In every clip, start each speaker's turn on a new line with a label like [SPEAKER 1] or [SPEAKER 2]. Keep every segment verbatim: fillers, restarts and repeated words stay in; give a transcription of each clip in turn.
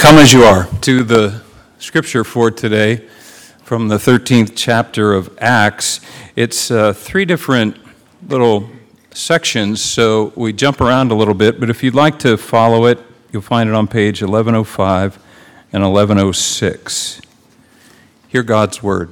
[SPEAKER 1] Come as you are to the scripture for today from the thirteenth chapter of Acts. It's uh, three different little sections, so we jump around a little bit, but if you'd like to follow it, you'll find it on page eleven oh five and eleven oh six. Hear God's word.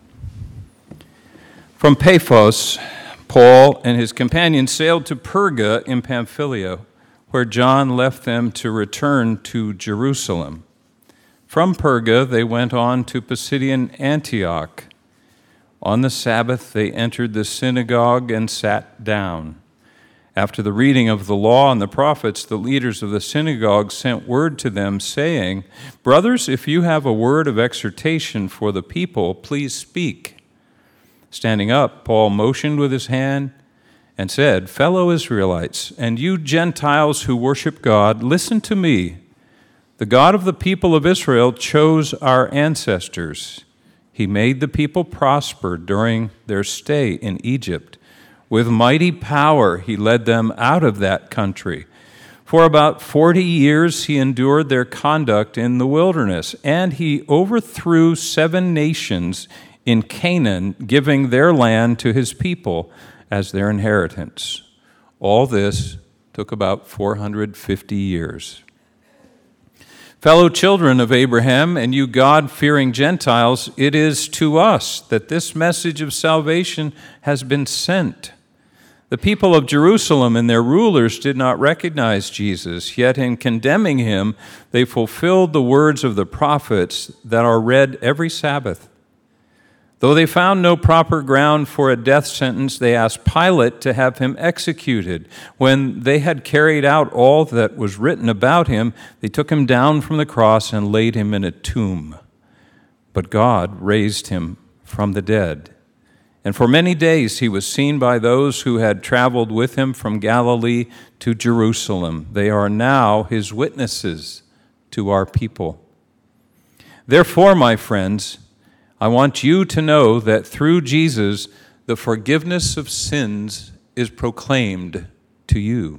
[SPEAKER 1] From Paphos, Paul and his companions sailed to Perga in Pamphylia, where John left them to return to Jerusalem. From Perga, they went on to Pisidian Antioch. On the Sabbath, they entered the synagogue and sat down. After the reading of the law and the prophets, the leaders of the synagogue sent word to them, saying, "Brothers, if you have a word of exhortation for the people, please speak." Standing up, Paul motioned with his hand and said, "Fellow Israelites, and you Gentiles who worship God, listen to me. The God of the people of Israel chose our ancestors. He made the people prosper during their stay in Egypt. With mighty power, he led them out of that country. For about forty years, he endured their conduct in the wilderness, and he overthrew seven nations in Canaan, giving their land to his people as their inheritance. All this took about four hundred fifty years. Fellow children of Abraham, and you God-fearing Gentiles, it is to us that this message of salvation has been sent. The people of Jerusalem and their rulers did not recognize Jesus, yet in condemning him, they fulfilled the words of the prophets that are read every Sabbath. Though they found no proper ground for a death sentence, they asked Pilate to have him executed. When they had carried out all that was written about him, they took him down from the cross and laid him in a tomb. But God raised him from the dead. And for many days he was seen by those who had traveled with him from Galilee to Jerusalem. They are now his witnesses to our people. Therefore, my friends, I want you to know that through Jesus, the forgiveness of sins is proclaimed to you.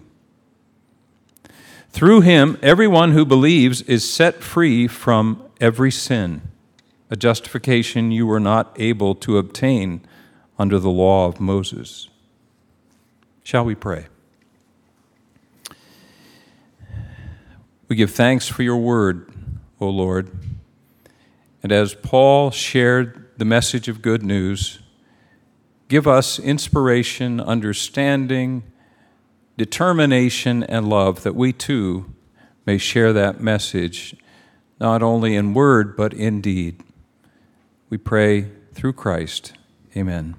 [SPEAKER 1] Through him, everyone who believes is set free from every sin, a justification you were not able to obtain under the law of Moses. Shall we pray? We give thanks for your word, O Lord. And as Paul shared the message of good news, give us inspiration, understanding, determination, and love that we too may share that message, not only in word, but in deed. We pray through Christ. Amen.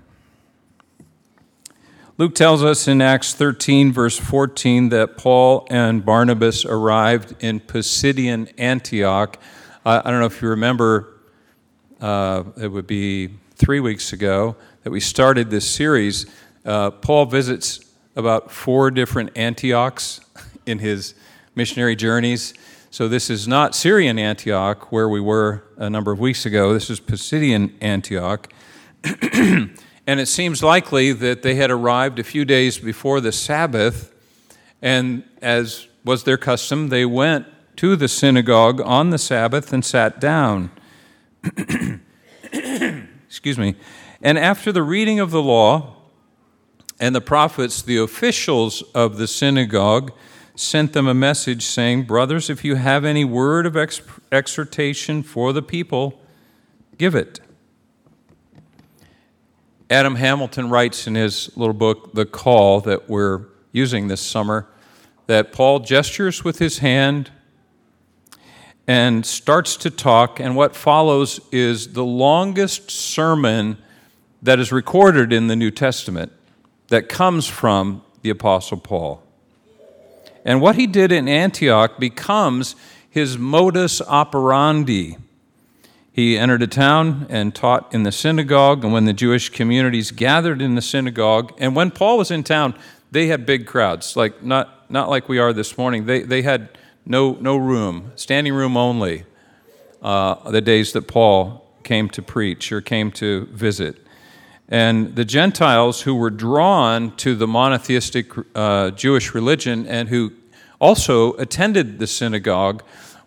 [SPEAKER 1] Luke tells us in Acts thirteen, verse fourteen, that Paul and Barnabas arrived in Pisidian Antioch. I don't know if you remember, Uh, it would be three weeks ago that we started this series. Uh, Paul visits about four different Antiochs in his missionary journeys. So this is not Syrian Antioch, where we were a number of weeks ago. This is Pisidian Antioch. And it seems likely that they had arrived a few days before the Sabbath, and as was their custom, they went to the synagogue on the Sabbath and sat down. Excuse me. And after the reading of the law and the prophets, the officials of the synagogue sent them a message saying, "Brothers, if you have any word of ex- exhortation for the people, give it." Adam Hamilton writes in his little book, The Call, that we're using this summer, that Paul gestures with his hand and starts to talk, and what follows is the longest sermon that is recorded in the New Testament that comes from the Apostle Paul. And what he did in Antioch becomes his modus operandi. He entered a town and taught in the synagogue, and when the Jewish communities gathered in the synagogue, and when Paul was in town, they had big crowds, like not, not like we are this morning. They, they had No, no room, standing room only, uh, the days that Paul came to preach or came to visit. And the Gentiles who were drawn to the monotheistic uh, Jewish religion and who also attended the synagogue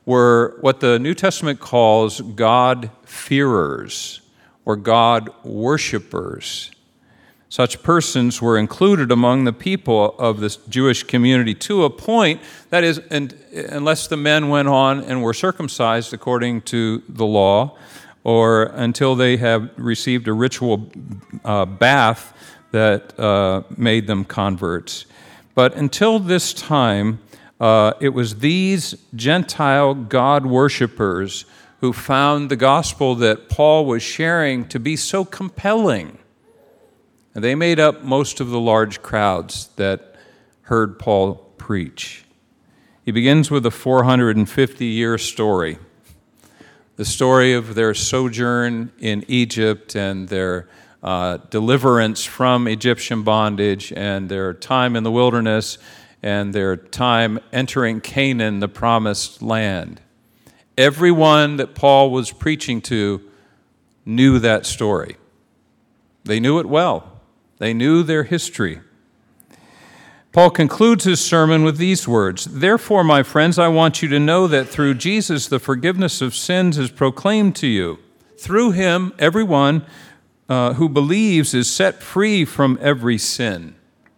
[SPEAKER 1] were what the New Testament calls God-fearers or God-worshipers. Such persons were included among the people of this Jewish community to a point, that is, and, unless the men went on and were circumcised according to the law, or until they have received a ritual uh, bath that uh, made them converts. But until this time, uh, it was these Gentile God worshipers who found the gospel that Paul was sharing to be so compelling. And they made up most of the large crowds that heard Paul preach. He begins with a four hundred fifty year story, the story of their sojourn in Egypt and their uh, deliverance from Egyptian bondage and their time in the wilderness and their time entering Canaan, the promised land. Everyone that Paul was preaching to knew that story. They knew it well. They knew their history. Paul concludes his sermon with these words, "Therefore, my friends, I want you to know that through Jesus the forgiveness of sins is proclaimed to you. Through him, everyone uh, who believes is set free from every sin."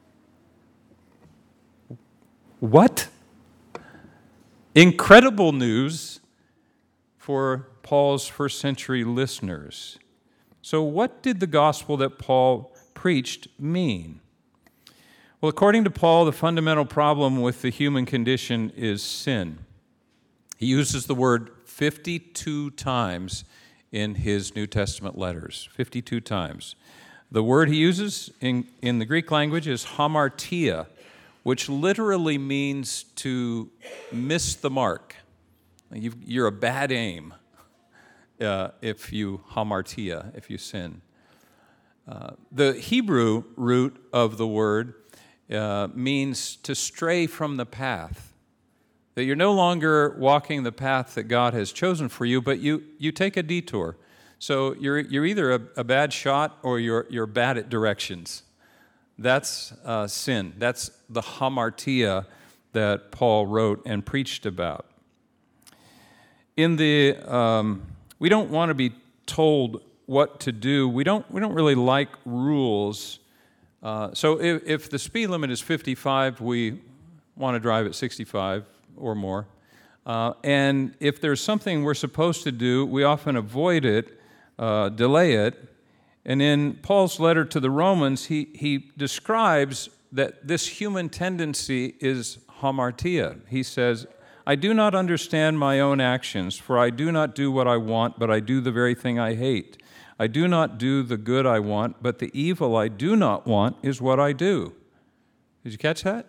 [SPEAKER 1] What? Incredible news for Paul's first century listeners. So what did the gospel that Paul preached mean? Well, according to Paul, the fundamental problem with the human condition is sin. He uses the word fifty-two times in his New Testament letters, fifty-two times. The word he uses in, in the Greek language is hamartia, which literally means to miss the mark. You've, you're a bad aim uh, if you hamartia, if you sin. Uh, the Hebrew root of the word uh, means to stray from the path, that you're no longer walking the path that God has chosen for you, but you, you take a detour. So you're, you're either a, a bad shot or you're, you're bad at directions. That's uh, sin. That's the hamartia that Paul wrote and preached about. In the, um, we don't want to be told what to do. We don't, we don't really like rules. Uh, so if, if the speed limit is fifty-five, we want to drive at sixty-five or more. Uh, and if there's something we're supposed to do, we often avoid it, uh, delay it. And in Paul's letter to the Romans, he, he describes that this human tendency is hamartia. He says, "I do not understand my own actions, for I do not do what I want, but I do the very thing I hate. I do not do the good I want, but the evil I do not want is what I do." Did you catch that?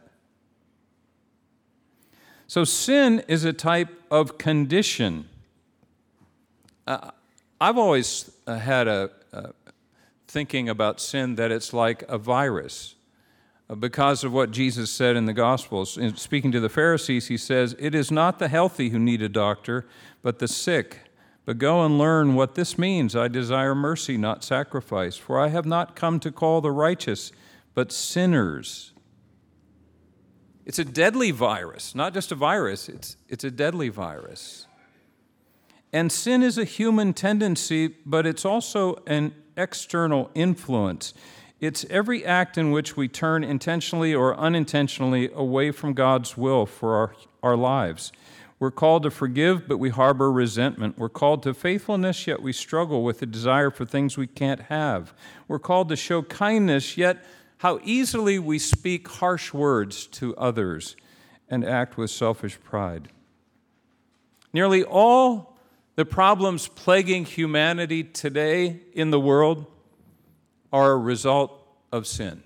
[SPEAKER 1] So sin is a type of condition. Uh, I've always uh, had a, a thinking about sin that it's like a virus. Uh, because of what Jesus said in the Gospels. In speaking to the Pharisees, he says, "It is not the healthy who need a doctor, but the sick. But go and learn what this means. I desire mercy, not sacrifice. For I have not come to call the righteous, but sinners." It's a deadly virus, not just a virus, it's, it's a deadly virus. And sin is a human tendency, but it's also an external influence. It's every act in which we turn intentionally or unintentionally away from God's will for our, our lives. We're called to forgive, but we harbor resentment. We're called to faithfulness, yet we struggle with the desire for things we can't have. We're called to show kindness, yet how easily we speak harsh words to others and act with selfish pride. Nearly all the problems plaguing humanity today in the world are a result of sin.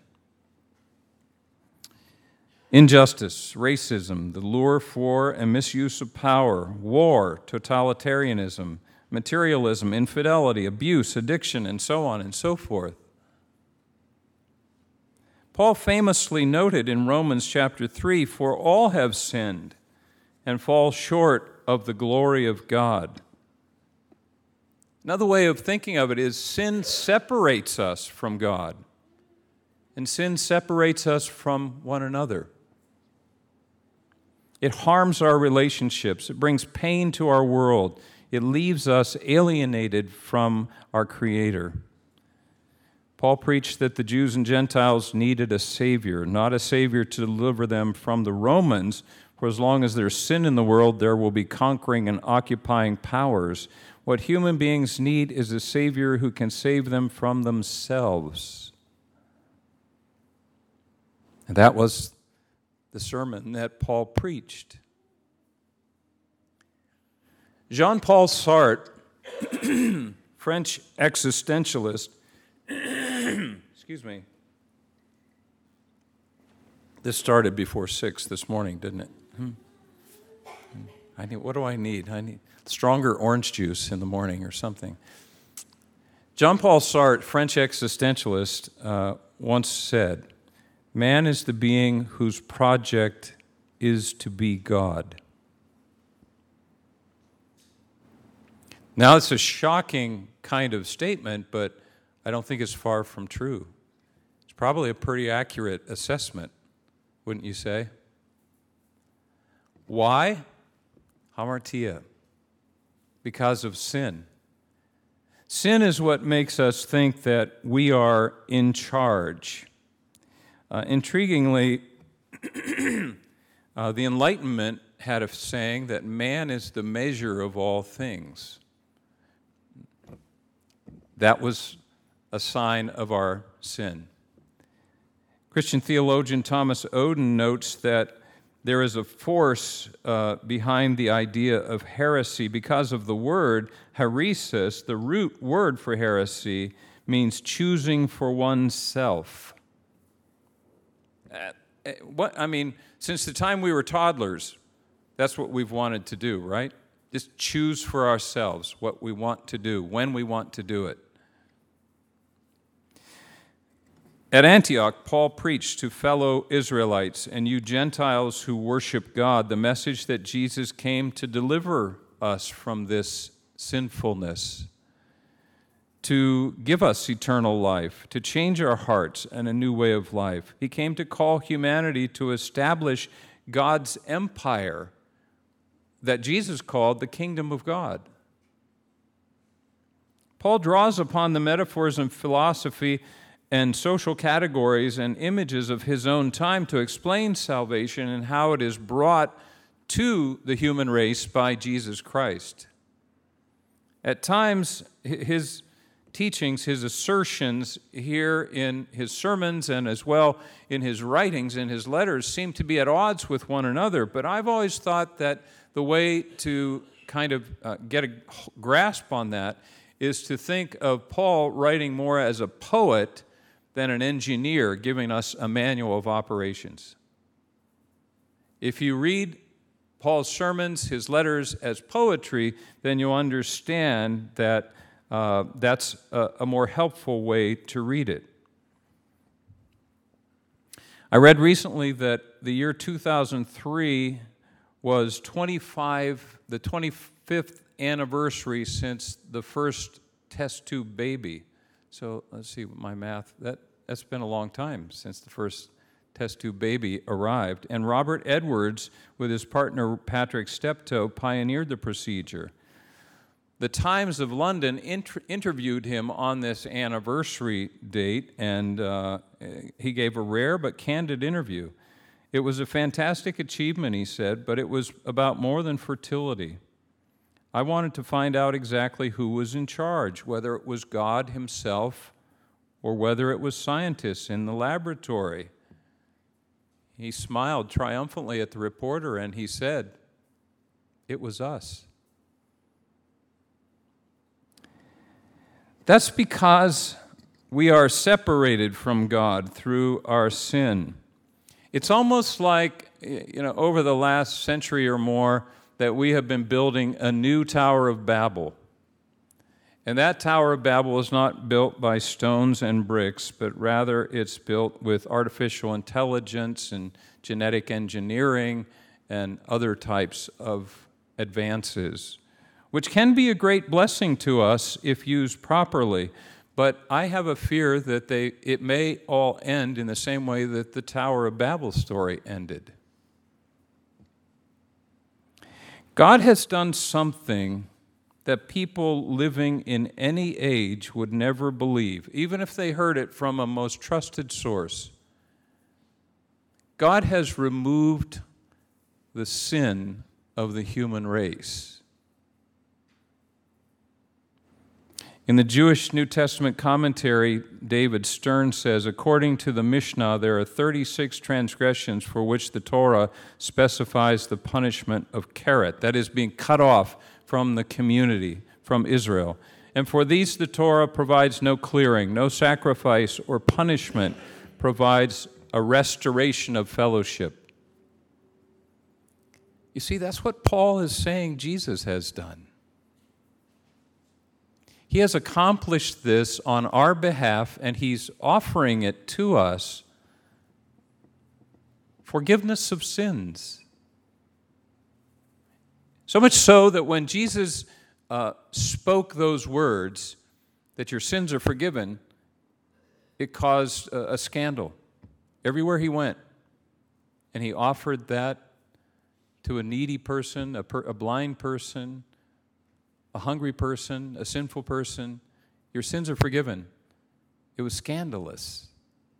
[SPEAKER 1] Injustice, racism, the lure for and misuse of power, war, totalitarianism, materialism, infidelity, abuse, addiction, and so on and so forth. Paul famously noted in Romans chapter three, "For all have sinned and fall short of the glory of God." Another way of thinking of it is sin separates us from God, and sin separates us from one another. It harms our relationships. It brings pain to our world. It leaves us alienated from our Creator. Paul preached that the Jews and Gentiles needed a Savior, not a Savior to deliver them from the Romans, for as long as there's sin in the world, there will be conquering and occupying powers. What human beings need is a Savior who can save them from themselves. And that was the sermon that Paul preached. Jean-Paul Sartre, French existentialist, excuse me. This started before six this morning, didn't it? Hmm. I need. What do I need? I need stronger orange juice in the morning or something. Jean-Paul Sartre, French existentialist, uh, once said, "Man is the being whose project is to be God." Now, it's a shocking kind of statement, but I don't think it's far from true. It's probably a pretty accurate assessment, wouldn't you say? Why? Hamartia. Because of sin. Sin is what makes us think that we are in charge. Uh, intriguingly, uh, the Enlightenment had a saying that man is the measure of all things. That was a sign of our sin. Christian theologian Thomas Oden notes that there is a force uh, behind the idea of heresy because of the word heresis. The root word for heresy means choosing for oneself. Uh, what I mean, since the time we were toddlers, that's what we've wanted to do, right? Just choose for ourselves what we want to do, when we want to do it. At Antioch, Paul preached to fellow Israelites and you Gentiles who worship God the message that Jesus came to deliver us from this sinfulness, to give us eternal life, to change our hearts and a new way of life. He came to call humanity to establish God's empire that Jesus called the kingdom of God. Paul draws upon the metaphors and philosophy and social categories and images of his own time to explain salvation and how it is brought to the human race by Jesus Christ. At times, his teachings, his assertions here in his sermons and as well in his writings, in his letters, seem to be at odds with one another, but I've always thought that the way to kind of uh, get a grasp on that is to think of Paul writing more as a poet than an engineer giving us a manual of operations. If you read Paul's sermons, his letters as poetry, then you'll understand that uh, that's a, a more helpful way to read it. I read recently that the year two thousand three was twenty-five, the twenty-fifth anniversary since the first test tube baby. So let's see, my math, that, that's been a long time since the first test tube baby arrived. And Robert Edwards, with his partner Patrick Steptoe, pioneered the procedure. The Times of London inter- interviewed him on this anniversary date, and uh, he gave a rare but candid interview. It was a fantastic achievement, he said, but it was about more than fertility. I wanted to find out exactly who was in charge, whether it was God himself or whether it was scientists in the laboratory. He smiled triumphantly at the reporter and he said, "It was us." That's because we are separated from God through our sin. It's almost like, you know, over the last century or more, that we have been building a new Tower of Babel. And that Tower of Babel is not built by stones and bricks, but rather it's built with artificial intelligence and genetic engineering and other types of advances, which can be a great blessing to us if used properly. But I have a fear that they it may all end in the same way that the Tower of Babel story ended. God has done something that people living in any age would never believe, even if they heard it from a most trusted source. God has removed the sin of the human race. In the Jewish New Testament commentary, David Stern says, according to the Mishnah, there are thirty-six transgressions for which the Torah specifies the punishment of karet, that is, being cut off from the community, from Israel. And for these the Torah provides no clearing, no sacrifice or punishment, provides a restoration of fellowship. You see, that's what Paul is saying Jesus has done. He has accomplished this on our behalf, and he's offering it to us. Forgiveness of sins. So much so that when Jesus uh, spoke those words, that your sins are forgiven, it caused a, a scandal everywhere he went. And he offered that to a needy person, a, per, a blind person, a hungry person, a sinful person. Your sins are forgiven. It was scandalous.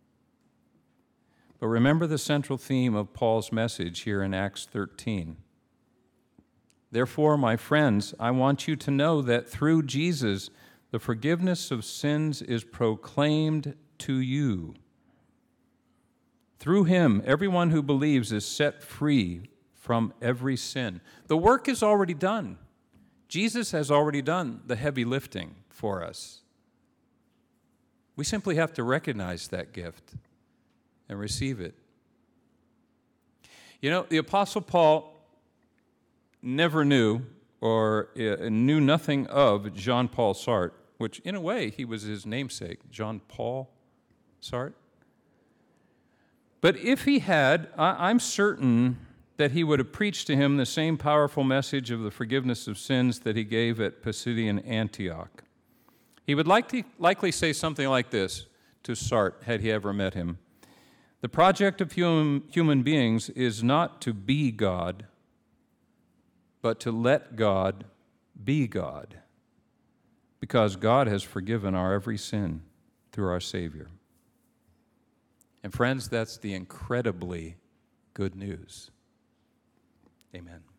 [SPEAKER 1] But remember the central theme of Paul's message here in Acts thirteen. Therefore, my friends, I want you to know that through Jesus, the forgiveness of sins is proclaimed to you. Through him, everyone who believes is set free from every sin. The work is already done. Jesus has already done the heavy lifting for us. We simply have to recognize that gift and receive it. You know, the Apostle Paul never knew or uh, knew nothing of Jean-Paul Sartre, which in a way he was his namesake, Jean-Paul Sartre. But if he had, I- I'm certain that he would have preached to him the same powerful message of the forgiveness of sins that he gave at Pisidian Antioch. He would likely, likely say something like this to Sartre, had he ever met him. The project of human, human beings is not to be God, but to let God be God, because God has forgiven our every sin through our Savior. And friends, that's the incredibly good news. Amen.